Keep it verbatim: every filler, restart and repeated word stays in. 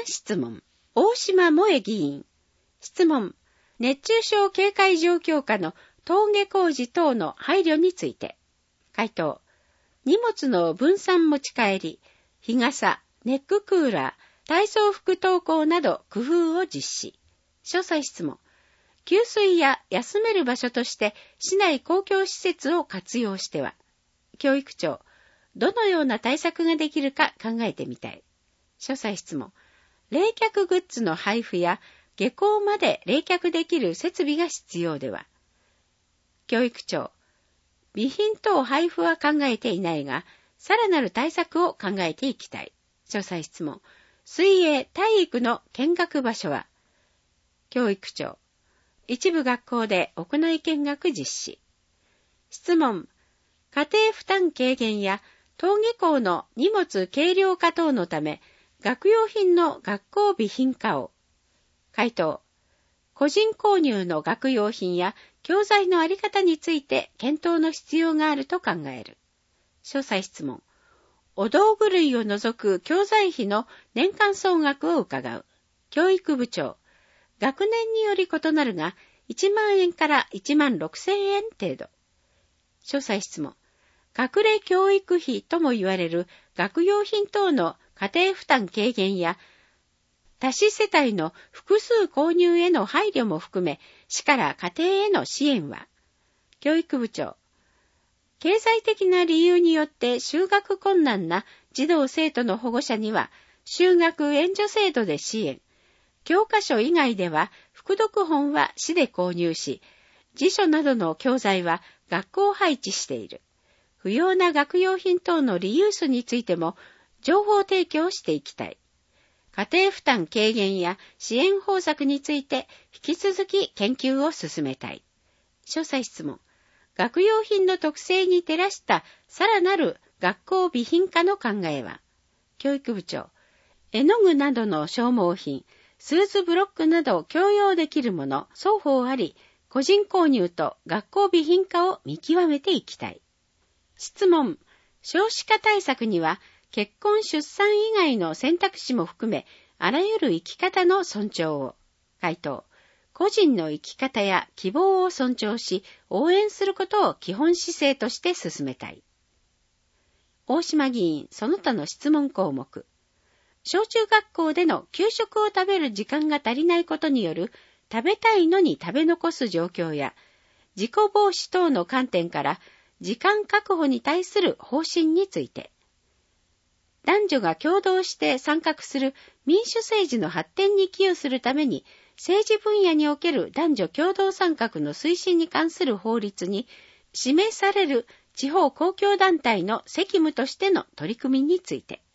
質問。大島萌議員。質問。熱中症警戒状況下の登下校時等の配慮について。回答。荷物の分散持ち帰り、日傘、ネッククーラー、体操服登校など工夫を実施。詳細質問。給水や休める場所として市内公共施設を活用しては。教育長。どのような対策ができるか考えてみたい。詳細質問。冷却グッズの配布や下校まで冷却できる設備が必要では。教育長。備品等配布は考えていないが、さらなる対策を考えていきたい。詳細質問。水泳、体育の見学場所は。教育長。一部学校で屋内見学実施。質問。家庭負担軽減や登下校の荷物軽量化等のため、学用品の学校備品化を。回答。個人購入の学用品や教材のあり方について検討の必要があると考える。詳細質問。お道具類を除く教材費の年間総額を伺う。教育部長。学年により異なるが、いちまんえんからいちまんろくせんえん程度。詳細質問。隠れ教育費とも言われる学用品等の家庭負担軽減や、多子世帯の複数購入への配慮も含め、市から家庭への支援は。教育部長。経済的な理由によって就学困難な児童生徒の保護者には、就学援助制度で支援。教科書以外では、副読本は市で購入し、辞書などの教材は学校配置している。不要な学用品等のリユースについても、情報提供していきたい。家庭負担軽減や支援方策について引き続き研究を進めたい。詳細質問。学用品の特性に照らしたさらなる学校備品化の考えは。教育部長。絵の具などの消耗品、スーツブロックなど共用できるもの、双方あり、個人購入と学校備品化を見極めていきたい。質問。少子化対策には、結婚出産以外の選択肢も含め、あらゆる生き方の尊重を。回答。個人の生き方や希望を尊重し、応援することを基本姿勢として進めたい。大島議員、その他の質問項目。小中学校での給食を食べる時間が足りないことによる食べたいのに食べ残す状況や、事故防止等の観点から時間確保に対する方針について、男女が共同して参画する民主政治の発展に寄与するために、政治分野における男女共同参画の推進に関する法律に示される地方公共団体の責務としての取り組みについて、